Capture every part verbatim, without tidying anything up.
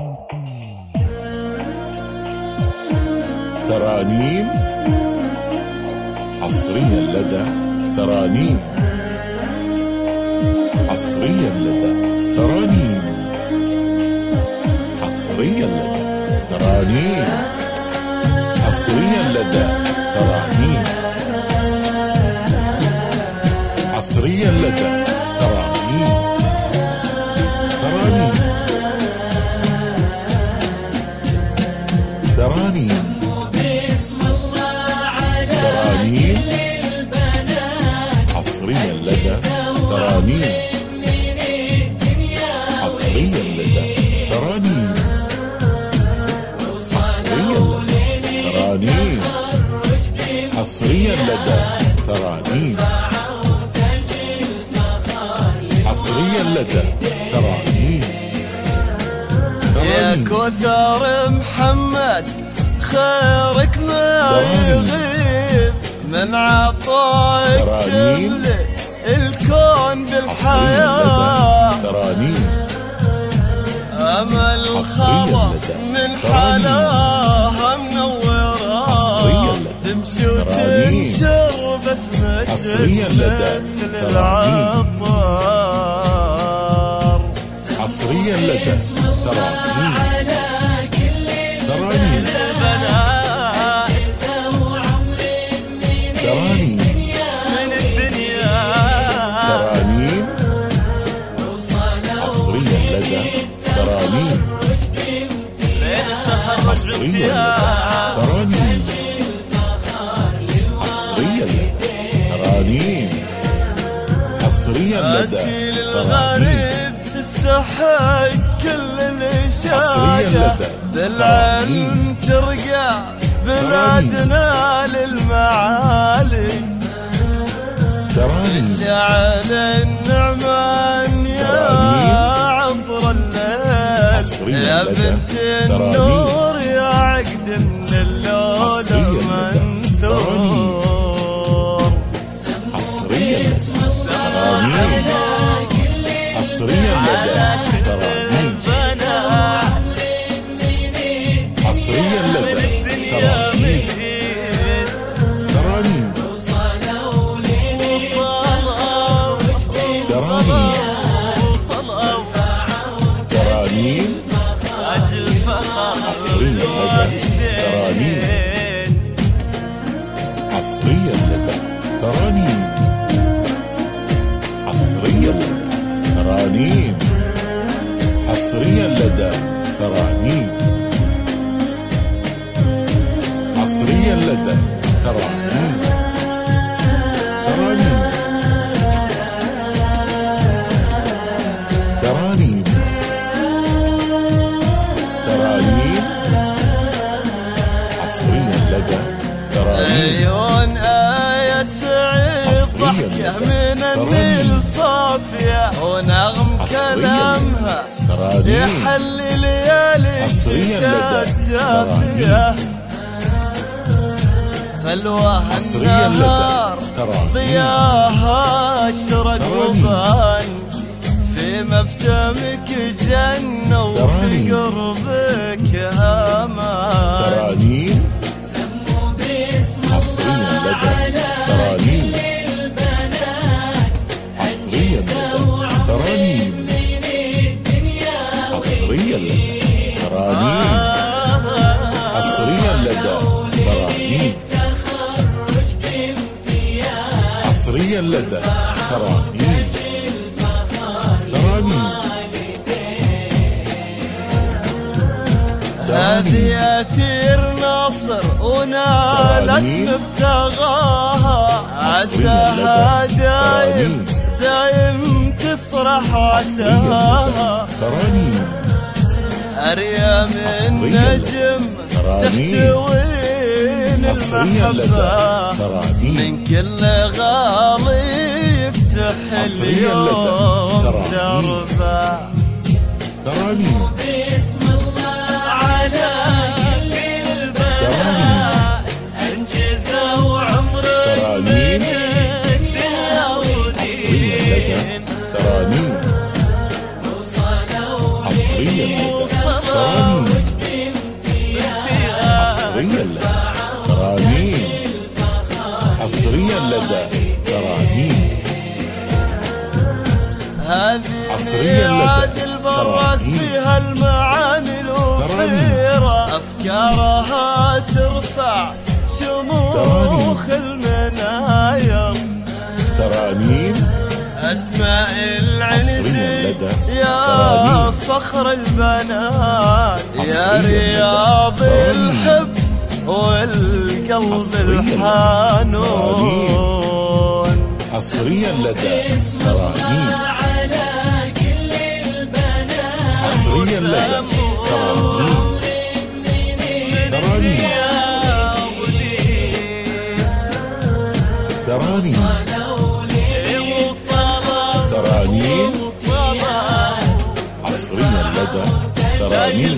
ترانيم حصريا لدى ترانيم، حصريا لدى ترانيم، حصريا لدى ترانيم، حصريا لدى ترانيم، حصريا لدى ترانيم، ترانيم، ترانيم، ترانيم، حصريا لدى ترانيم، حصريا لدى ترانيم، حصريا لدى ترانيم، حصريا لدى ترانيم، حصريا لدى ترانيم. يا كثر محمد خيرك ما يغيب من عطاك كل الكون بالحياة، ترانيم، أمل خلق من حلاها منورة تمشي وتنشر بسمة حصريا لدى ترانيم، حصريا لدى ترانيم، ترانيم، ترانيم من الدنيا، ترانيم، حصريا لدى ترانيم، حصريا لدى ترانيم، حصريا لدى ترانيم، حصريا لدى ترانيم، تستحق كل الإشاعة بالعلم ترقى بلادنا للمعالي، جعل النعمان يا عطر الليل يا بنت النور يا عقد من اللون منثور، حصريا لدى ترانيم، حصريا لدى ترانيم، حصريا لدى ترانيم، ترانيم، ترانيم، ترانيم، حصريا لدى ترانيم، حصريا لدى ترانيم، حصريا لدى ترانيم، حصريا لدى ترانيم، حصريا لدى ترانيم، ترانيم، ترانيم، ترانيم، حصريا لدى ترانيم، عيون آية سعيد ضحكة من النيل صافية ونغم كلامها يحلي ليالي الشتاء الدافية، فلواها النهار ضياها اشرق وبان في مبسمك جنة وفي قربك امان، ترانيم، حصريا لدى ترانيم، حصريا لدى ترانيم، حصريا لدى ترانيم، حصريا لدى ترانيم، حصريا لدى ترانيم، ترانيم، هذه أثير ناصر ونالت مبتغاها، عساها دايم دايم تفرح عساها، ترانيم، أريام النجم تحتوي المحبة من كل غالي يفتح اليوم دربه، ترانيم، بسم الله على كل البنات انجزوا عمرك ترانيم، الدنيا ودين، ترانيم، حصريا لدى ترانيم. حصريا لدى ترانيم حصريا لدى ترانيم هذه حصريا ميعاد لدى البراك ترانيم فيها المعاني الوفيرة، أفكارها ترفع شموخ المناير، ترانيم أسماء حصريا العنزي لدى يا ترانيم فخر البنات، يا حصريا لدى رياض ترانيم الحب والقلب حصريا لدى الحانون، حصريا لدى ترانيم حصريا لدى ترانيم ترانيم ترانيم ترانيم حصريا لدى ترانيم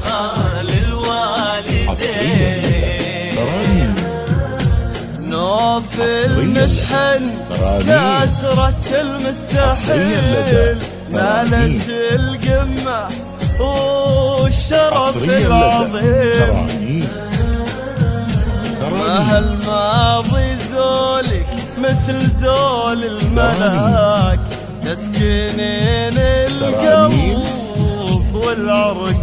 حصريا لدى ترانيم نوف المشحن كسرة المستحيل مالت القمة والشرف العظيم، وهالماضي زولك مثل زول الملاك، تسكنين القلب والعرق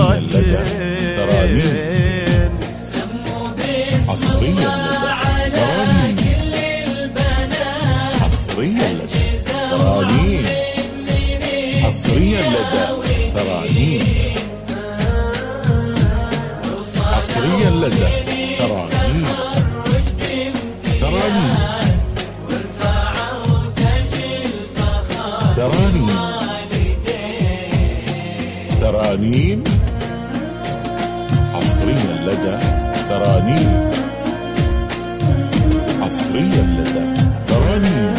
الوتين، حصريا لدى ترانيم حصريا لدى ترانيم حصريا لدى ترانيم حصريا لدى ترانيم ترانيم ترانيم ترانيم حصريا لدى ترانيم حصريا لدى ترانيم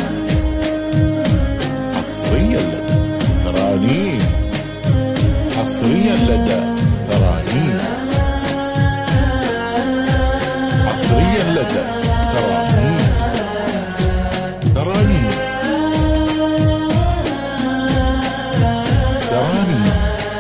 حصريا لدى ترانيم حصريا لدى ترانيم حصريا لدى ترانيم ترانيم ترانيم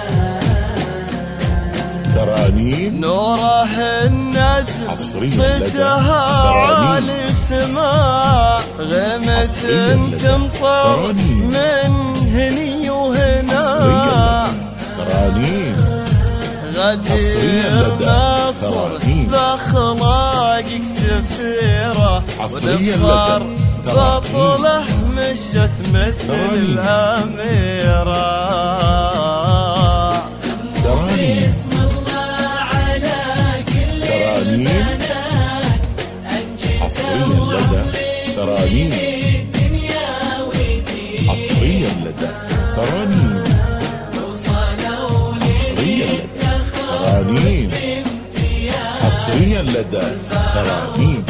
ترانيم نوره النجم صدها عالي السماء، غمة تمطر من هني وهنا، ترانيم غدير ناصر بأخلاقك سفيرة، ونفخر بطله مشت مثل الأميرة، ترانيم ترانيم حصريا لدى ترانيم حصريا لدى ترانيم حصريا لدى ترانيم حصريا لدى ترانيم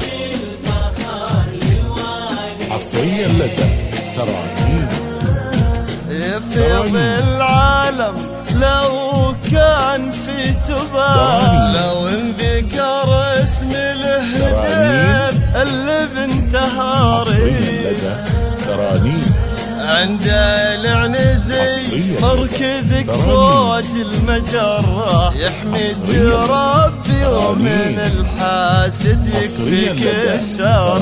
حصريا لدى ترانيم يفيض العالم لو كان في سباق، لو انذكر اسم الهدف اللي بنتهاري، ترانيم عند العنزي مركزك فوج المجرة، يحمي ربي ومن الحاسد يكفيك الشر،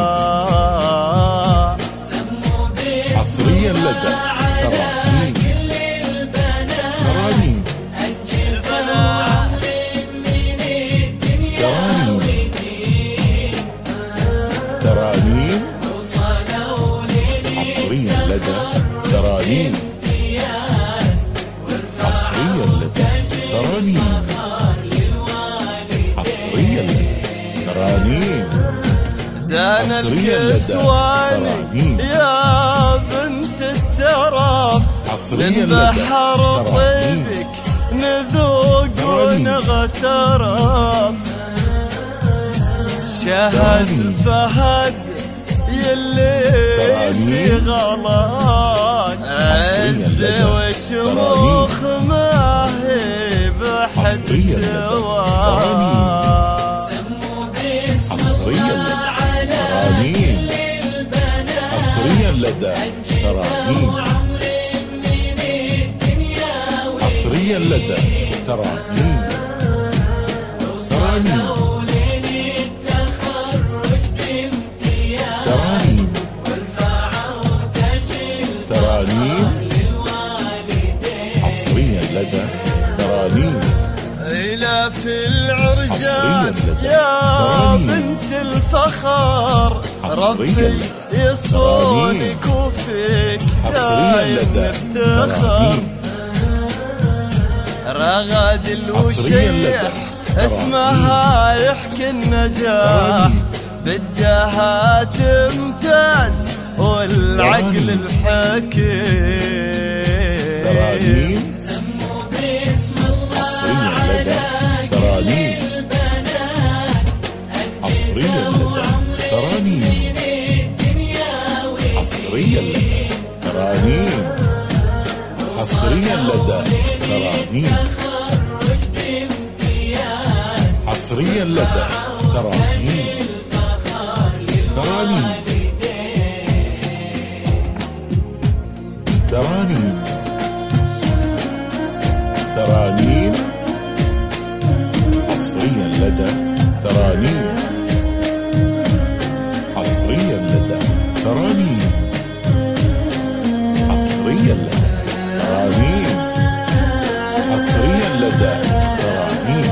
حصريا لدى ترانيم ترانيم ترانيم حصريا لدى ترانيم حصريا لدى ترانيم حصريا لدى ترانيم دان الكسواني يا بنت الترف، من بحر طيبك نذوق ونغترف، شهد الفهد يلي في غلاك، عز وشموخ ما هي بحد سواك، حصريا لدى ترانيم حصريا لدى ترانيم حصريا لدى ترانيم ترانيم ترانيم ترانيم ترانيم حصريا لدى ترانيم. إلى في العرجان حصريا لدى يا ترانيم. بنت الفخر حصريا ربي لدى يصونك وفيك حصريا لدى نفتخر. رغد الوشيح اسمها يحكي النجاح بدها تمتاز والعقل الحكيم. ترانيم حصريا لدى ترانيم. حصريا لدى ترانيم. حصريا لدى ترانيم. حصريا لدى ترانيم. حصريا لدى ترانيم. ترانيم ترانيم ترانيم. حصريا لدى ترانيم. حصريا لدى ترانيم. حصريا لدى ترانيم. حصريا لدى ترانيم.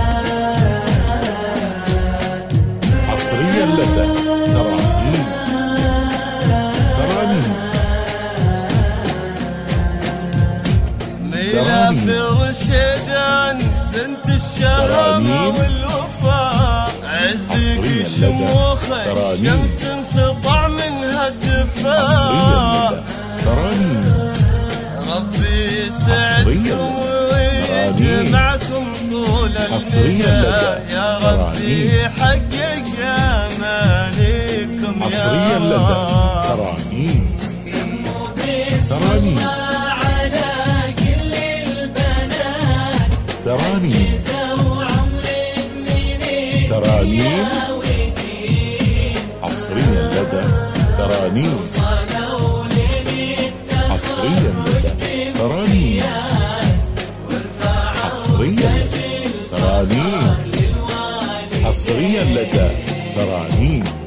حصريا لدى ترانيم. ترانيم ميلا فرشدان بنت الشهامة والوفاء عزك شموخك شمس انسطع منها الدفاع. ترانيم ربي يسعدكم ويجمعكم طول الحياة يا ربي يحقق امانيكم. حصريا لدى ترانيم. ترانيم ترانيم ترانيم. حصريا لدى ترانيم. حصريا لدى ترانيم. حصريا لدى ترانيم. حصريا لدى ترانيم.